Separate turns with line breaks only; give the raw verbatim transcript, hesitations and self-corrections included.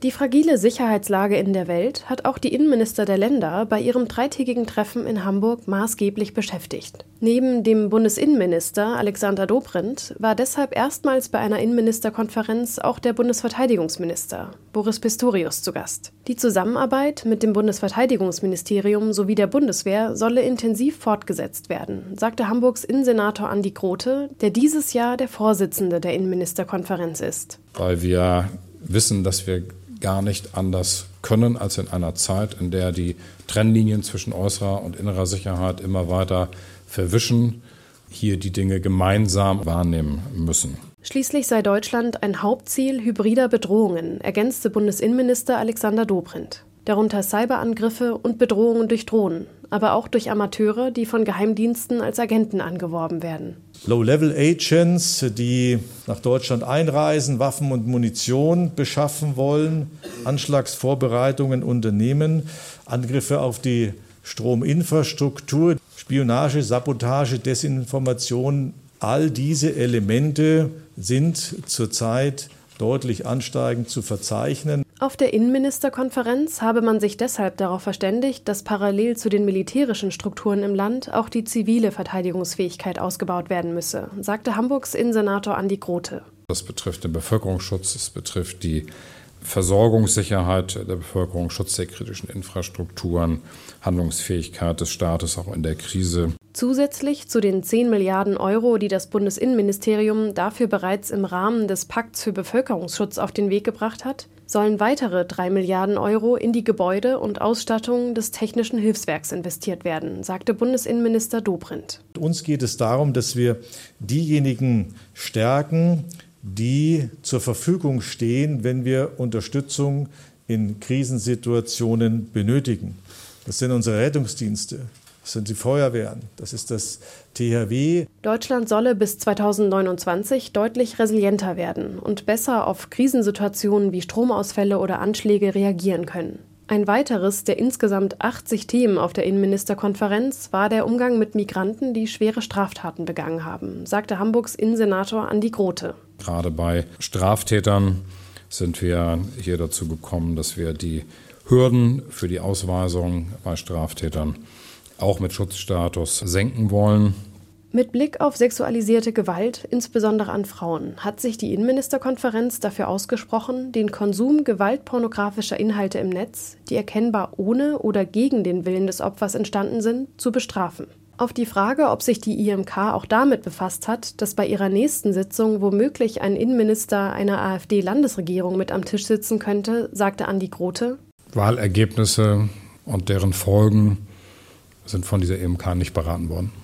Die fragile Sicherheitslage in der Welt hat auch die Innenminister der Länder bei ihrem dreitägigen Treffen in Hamburg maßgeblich beschäftigt. Neben dem Bundesinnenminister Alexander Dobrindt war deshalb erstmals bei einer Innenministerkonferenz auch der Bundesverteidigungsminister Boris Pistorius zu Gast. Die Zusammenarbeit mit dem Bundesverteidigungsministerium sowie der Bundeswehr solle intensiv fortgesetzt werden, sagte Hamburgs Innensenator Andi Grote, der dieses Jahr der Vorsitzende der Innenministerkonferenz ist.
Weil wir wissen, dass wir gar nicht anders können, als in einer Zeit, in der die Trennlinien zwischen äußerer und innerer Sicherheit immer weiter verwischen, hier die Dinge gemeinsam wahrnehmen müssen.
Schließlich sei Deutschland ein Hauptziel hybrider Bedrohungen, ergänzte Bundesinnenminister Alexander Dobrindt. Darunter Cyberangriffe und Bedrohungen durch Drohnen, aber auch durch Amateure, die von Geheimdiensten als Agenten angeworben werden.
Low-Level-Agents, die nach Deutschland einreisen, Waffen und Munition beschaffen wollen, Anschlagsvorbereitungen unternehmen, Angriffe auf die Strominfrastruktur, Spionage, Sabotage, Desinformation, all diese Elemente sind zurzeit deutlich ansteigend zu verzeichnen.
Auf der Innenministerkonferenz habe man sich deshalb darauf verständigt, dass parallel zu den militärischen Strukturen im Land auch die zivile Verteidigungsfähigkeit ausgebaut werden müsse, sagte Hamburgs Innensenator Andi Grote.
Das betrifft den Bevölkerungsschutz, es betrifft die Versorgungssicherheit der Bevölkerung, Schutz der kritischen Infrastrukturen, Handlungsfähigkeit des Staates auch in der Krise.
Zusätzlich zu den zehn Milliarden Euro, die das Bundesinnenministerium dafür bereits im Rahmen des Pakts für Bevölkerungsschutz auf den Weg gebracht hat, sollen weitere drei Milliarden Euro in die Gebäude und Ausstattung des Technischen Hilfswerks investiert werden, sagte Bundesinnenminister Dobrindt.
Uns geht es darum, dass wir diejenigen stärken, die zur Verfügung stehen, wenn wir Unterstützung in Krisensituationen benötigen. Das sind unsere Rettungsdienste, das sind die Feuerwehren, das ist das T H W.
Deutschland solle bis zweitausendneunundzwanzig deutlich resilienter werden und besser auf Krisensituationen wie Stromausfälle oder Anschläge reagieren können. Ein weiteres der insgesamt achtzig Themen auf der Innenministerkonferenz war der Umgang mit Migranten, die schwere Straftaten begangen haben, sagte Hamburgs Innensenator Andi Grote.
Gerade bei Straftätern sind wir hier dazu gekommen, dass wir die Hürden für die Ausweisung bei Straftätern auch mit Schutzstatus senken wollen.
Mit Blick auf sexualisierte Gewalt, insbesondere an Frauen, hat sich die Innenministerkonferenz dafür ausgesprochen, den Konsum gewaltpornografischer Inhalte im Netz, die erkennbar ohne oder gegen den Willen des Opfers entstanden sind, zu bestrafen. Auf die Frage, ob sich die I M K auch damit befasst hat, dass bei ihrer nächsten Sitzung womöglich ein Innenminister einer AfD-Landesregierung mit am Tisch sitzen könnte, sagte Andi Grote:
Wahlergebnisse und deren Folgen sind von dieser I M K nicht beraten worden.